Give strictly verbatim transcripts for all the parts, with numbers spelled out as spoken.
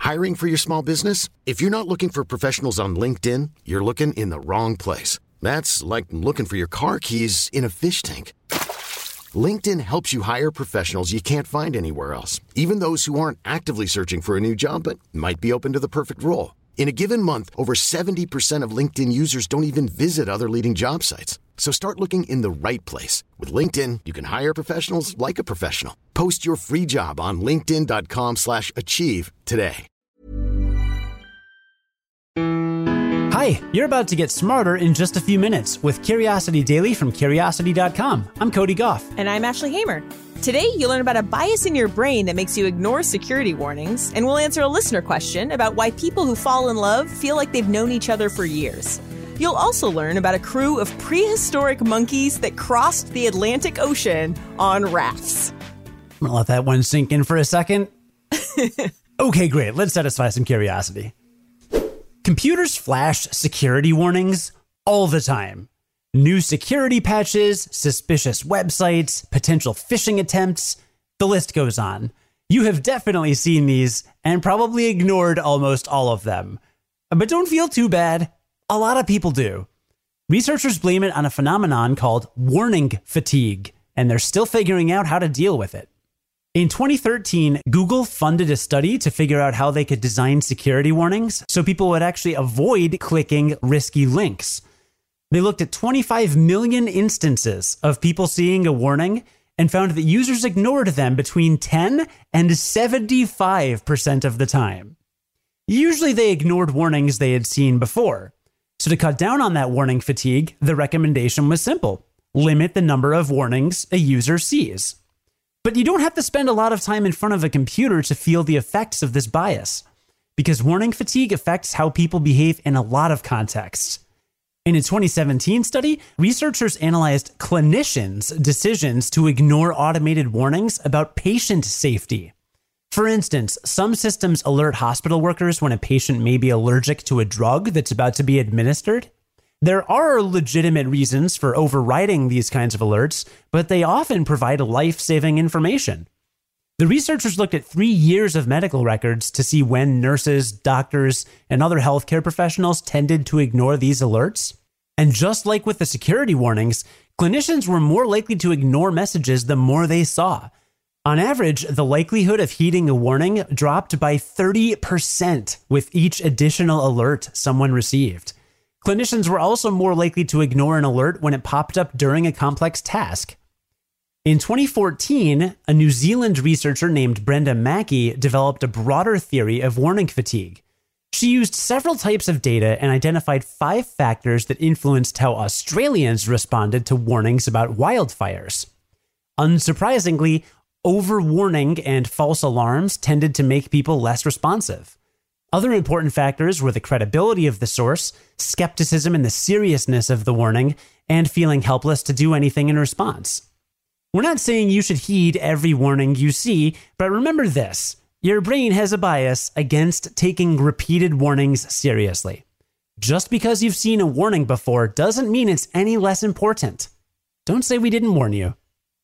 Hiring for your small business? If you're not looking for professionals on LinkedIn, you're looking in the wrong place. That's like looking for your car keys in a fish tank. LinkedIn helps you hire professionals you can't find anywhere else, even those who aren't actively searching for a new job but might be open to the perfect role. In a given month, over seventy percent of LinkedIn users don't even visit other leading job sites. So start looking in the right place. With LinkedIn, you can hire professionals like a professional. Post your free job on linkedin dot com slash achieve today. Hi, you're about to get smarter in just a few minutes with Curiosity Daily from curiosity dot com. I'm Cody Goff. And I'm Ashley Hamer. Today, you'll learn about a bias in your brain that makes you ignore security warnings, and we'll answer a listener question about why people who fall in love feel like they've known each other for years. You'll also learn about a crew of prehistoric monkeys that crossed the Atlantic Ocean on rafts. I'm going to let that one sink in for a second. Okay, great. Let's satisfy some curiosity. Computers flash security warnings all the time. New security patches, suspicious websites, potential phishing attempts, the list goes on. You have definitely seen these and probably ignored almost all of them. But don't feel too bad. A lot of people do. Researchers blame it on a phenomenon called warning fatigue, and they're still figuring out how to deal with it. In twenty thirteen, Google funded a study to figure out how they could design security warnings so people would actually avoid clicking risky links. They looked at twenty-five million instances of people seeing a warning and found that users ignored them between ten and seventy-five percent of the time. Usually they ignored warnings they had seen before. So to cut down on that warning fatigue, the recommendation was simple: limit the number of warnings a user sees. But you don't have to spend a lot of time in front of a computer to feel the effects of this bias, because warning fatigue affects how people behave in a lot of contexts. In a twenty seventeen study, researchers analyzed clinicians' decisions to ignore automated warnings about patient safety. For instance, some systems alert hospital workers when a patient may be allergic to a drug that's about to be administered. There are legitimate reasons for overriding these kinds of alerts, but they often provide life-saving information. The researchers looked at three years of medical records to see when nurses, doctors, and other healthcare professionals tended to ignore these alerts. And just like with the security warnings, clinicians were more likely to ignore messages the more they saw. On average, the likelihood of heeding a warning dropped by thirty percent with each additional alert someone received. Clinicians were also more likely to ignore an alert when it popped up during a complex task. In twenty fourteen, a New Zealand researcher named Brenda Mackey developed a broader theory of warning fatigue. She used several types of data and identified five factors that influenced how Australians responded to warnings about wildfires. Unsurprisingly, overwarning and false alarms tended to make people less responsive. Other important factors were the credibility of the source, skepticism in the seriousness of the warning, and feeling helpless to do anything in response. We're not saying you should heed every warning you see, but remember this: your brain has a bias against taking repeated warnings seriously. Just because you've seen a warning before doesn't mean it's any less important. Don't say we didn't warn you.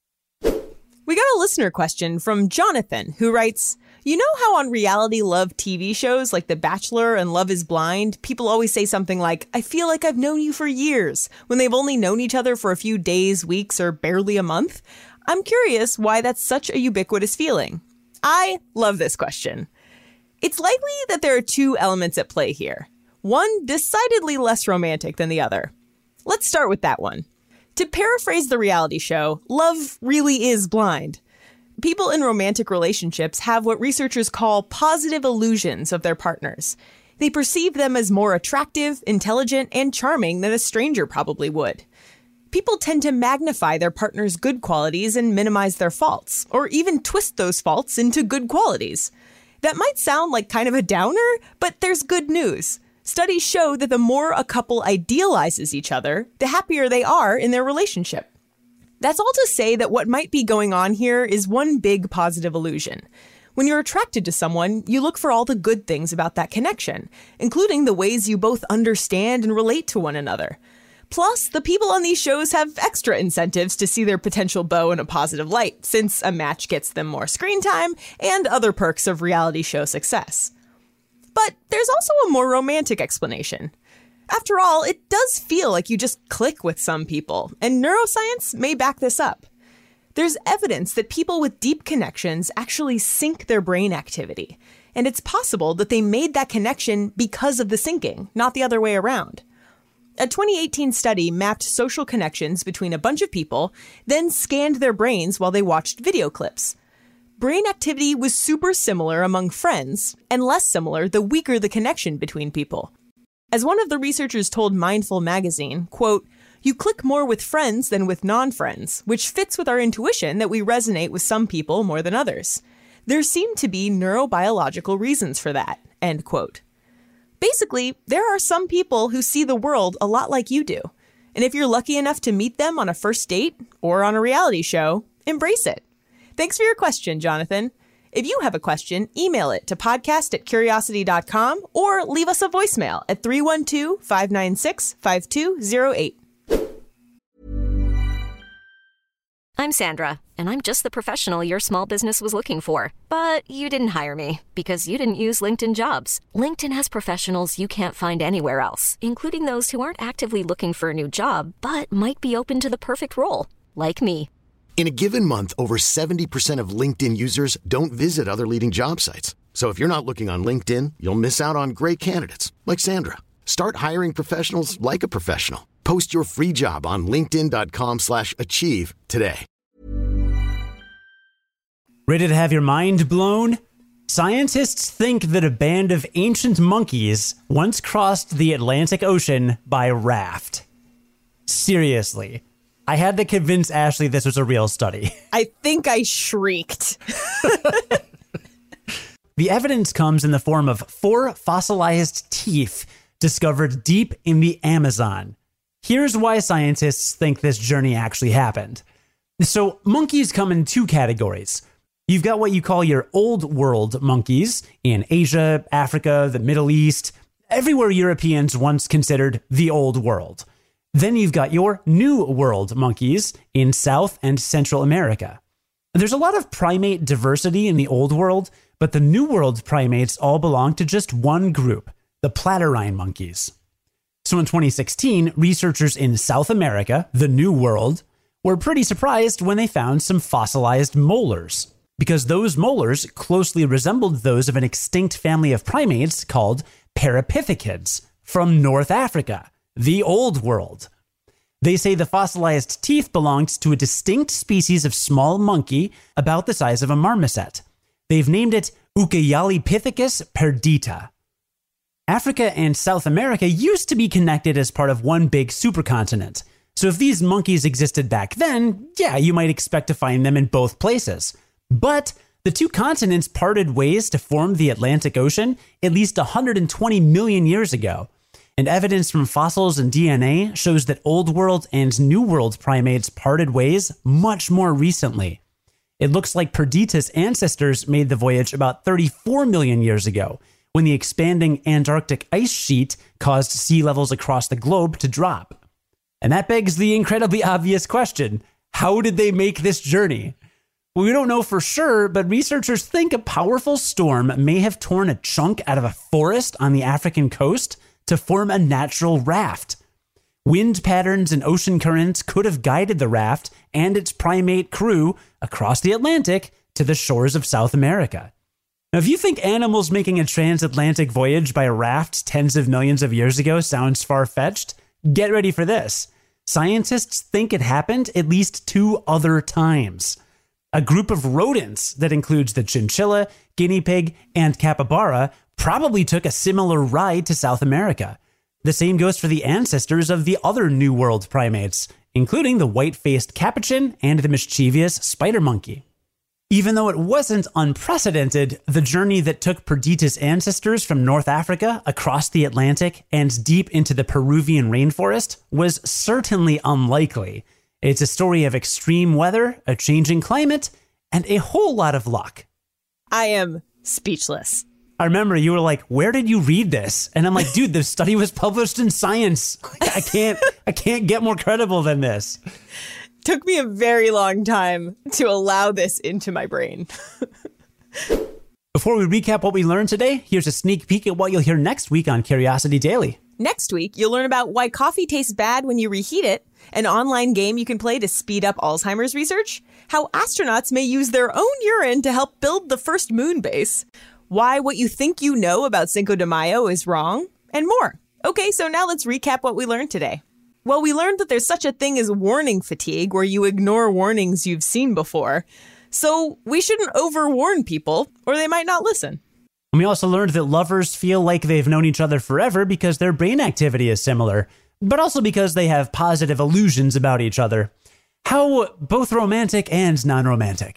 We got a listener question from Jonathan, who writes, "You know how on reality love T V shows like The Bachelor and Love is Blind, people always say something like, 'I feel like I've known you for years,' when they've only known each other for a few days, weeks, or barely a month? I'm curious why that's such a ubiquitous feeling." I love this question. It's likely that there are two elements at play here, one decidedly less romantic than the other. Let's start with that one. To paraphrase the reality show, love really is blind. People in romantic relationships have what researchers call positive illusions of their partners. They perceive them as more attractive, intelligent, and charming than a stranger probably would. People tend to magnify their partner's good qualities and minimize their faults, or even twist those faults into good qualities. That might sound like kind of a downer, but there's good news. Studies show that the more a couple idealizes each other, the happier they are in their relationship. That's all to say that what might be going on here is one big positive illusion. When you're attracted to someone, you look for all the good things about that connection, including the ways you both understand and relate to one another. Plus, the people on these shows have extra incentives to see their potential beau in a positive light, since a match gets them more screen time and other perks of reality show success. But there's also a more romantic explanation. After all, it does feel like you just click with some people, and neuroscience may back this up. There's evidence that people with deep connections actually sync their brain activity, and it's possible that they made that connection because of the syncing, not the other way around. A twenty eighteen study mapped social connections between a bunch of people, then scanned their brains while they watched video clips. Brain activity was super similar among friends, and less similar the weaker the connection between people. As one of the researchers told Mindful magazine, quote, "You click more with friends than with non-friends, which fits with our intuition that we resonate with some people more than others. There seem to be neurobiological reasons for that," end quote. Basically, there are some people who see the world a lot like you do. And if you're lucky enough to meet them on a first date or on a reality show, embrace it. Thanks for your question, Jonathan. If you have a question, email it to podcast at curiosity dot com or leave us a voicemail at three one two, five nine six, five two zero eight. I'm Sandra, and I'm just the professional your small business was looking for. But you didn't hire me because you didn't use LinkedIn Jobs. LinkedIn has professionals you can't find anywhere else, including those who aren't actively looking for a new job, but might be open to the perfect role, like me. In a given month, over seventy percent of LinkedIn users don't visit other leading job sites. So if you're not looking on LinkedIn, you'll miss out on great candidates like Sandra. Start hiring professionals like a professional. Post your free job on linkedin dot com slash achieve today. Ready to have your mind blown? Scientists think that a band of ancient monkeys once crossed the Atlantic Ocean by raft. Seriously. I had to convince Ashley this was a real study. I think I shrieked. The evidence comes in the form of four fossilized teeth discovered deep in the Amazon. Here's why scientists think this journey actually happened. So monkeys come in two categories. You've got what you call your old world monkeys in Asia, Africa, the Middle East, everywhere Europeans once considered the old world. Then you've got your new world monkeys in South and Central America. There's a lot of primate diversity in the old world, but the new world primates all belong to just one group, the Platyrrhine monkeys. So in twenty sixteen, researchers in South America, the new world, were pretty surprised when they found some fossilized molars, because those molars closely resembled those of an extinct family of primates called Parapithecids from North Africa, the old world. They say the fossilized teeth belonged to a distinct species of small monkey about the size of a marmoset. They've named it Ucayalipithecus perdita. Africa and South America used to be connected as part of one big supercontinent. So if these monkeys existed back then, yeah, you might expect to find them in both places. But the two continents parted ways to form the Atlantic Ocean at least one hundred twenty million years ago. And evidence from fossils and D N A shows that Old World and New World primates parted ways much more recently. It looks like Perdita's ancestors made the voyage about thirty-four million years ago, when the expanding Antarctic ice sheet caused sea levels across the globe to drop. And that begs the incredibly obvious question, how did they make this journey? Well, we don't know for sure, but researchers think a powerful storm may have torn a chunk out of a forest on the African coast to form a natural raft. Wind patterns and ocean currents could have guided the raft and its primate crew across the Atlantic to the shores of South America. Now, if you think animals making a transatlantic voyage by raft tens of millions of years ago sounds far-fetched, get ready for this. Scientists think it happened at least two other times. A group of rodents that includes the chinchilla, guinea pig, and capybara probably took a similar ride to South America. The same goes for the ancestors of the other New World primates, including the white-faced capuchin and the mischievous spider monkey. Even though it wasn't unprecedented, the journey that took Perdita's ancestors from North Africa across the Atlantic and deep into the Peruvian rainforest was certainly unlikely. It's a story of extreme weather, a changing climate, and a whole lot of luck. I am speechless. I remember you were like, where did you read this? And I'm like, dude, this study was published in Science. I can't, I can't get more credible than this. Took me a very long time to allow this into my brain. Before we recap what we learned today, here's a sneak peek at what you'll hear next week on Curiosity Daily. Next week, you'll learn about why coffee tastes bad when you reheat it, an online game you can play to speed up Alzheimer's research, how astronauts may use their own urine to help build the first moon base, why what you think you know about Cinco de Mayo is wrong, and more. Okay, so now let's recap what we learned today. Well, we learned that there's such a thing as warning fatigue, where you ignore warnings you've seen before. So we shouldn't overwarn people, or they might not listen. And we also learned that lovers feel like they've known each other forever because their brain activity is similar, but also because they have positive illusions about each other. How both romantic and non-romantic.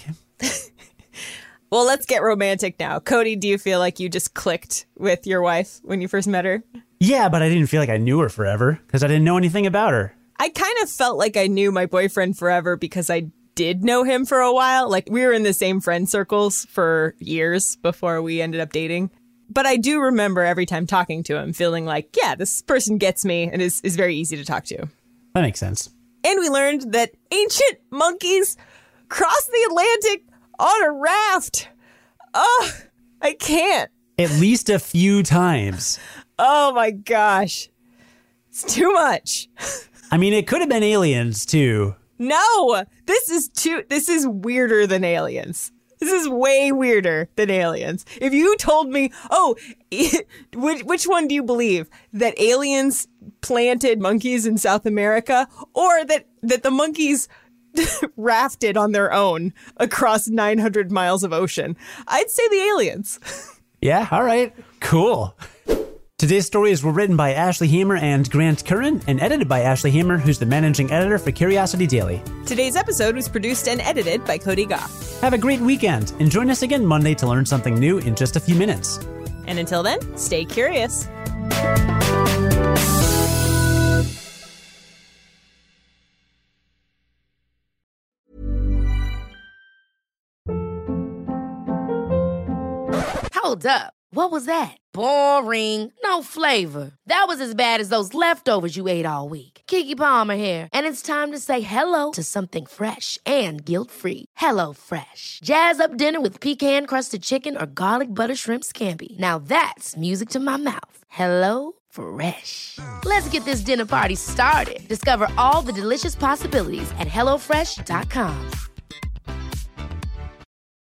Well, let's get romantic now. Cody, do you feel like you just clicked with your wife when you first met her? Yeah, but I didn't feel like I knew her forever because I didn't know anything about her. I kind of felt like I knew my boyfriend forever because I did know him for a while. Like, we were in the same friend circles for years before we ended up dating. But I do remember every time talking to him feeling like, yeah, this person gets me and is, is very easy to talk to. That makes sense. And we learned that ancient monkeys crossed the Atlantic on a raft. Oh, I can't. At least a few times. Oh my gosh. It's too much. I mean, it could have been aliens too. No, this is too, this is weirder than aliens. This is way weirder than aliens. If you told me, oh, which, which one do you believe? That aliens planted monkeys in South America, or that, that the monkeys rafted on their own across nine hundred miles of ocean? I'd say the aliens. Yeah, all right, cool. Today's stories were written by Ashley Hamer and Grant Curran and edited by Ashley Hamer, who's the managing editor for Curiosity Daily. Today's episode was produced and edited by Cody Goff. Have a great weekend and join us again Monday to learn something new in just a few minutes. And until then, stay curious. Hold up. What was that? Boring. No flavor. That was as bad as those leftovers you ate all week. Keke Palmer here, and it's time to say hello to something fresh and guilt-free. Hello Fresh. Jazz up dinner with pecan-crusted chicken or garlic butter shrimp scampi. Now that's music to my mouth. Hello Fresh. Let's get this dinner party started. Discover all the delicious possibilities at hello fresh dot com.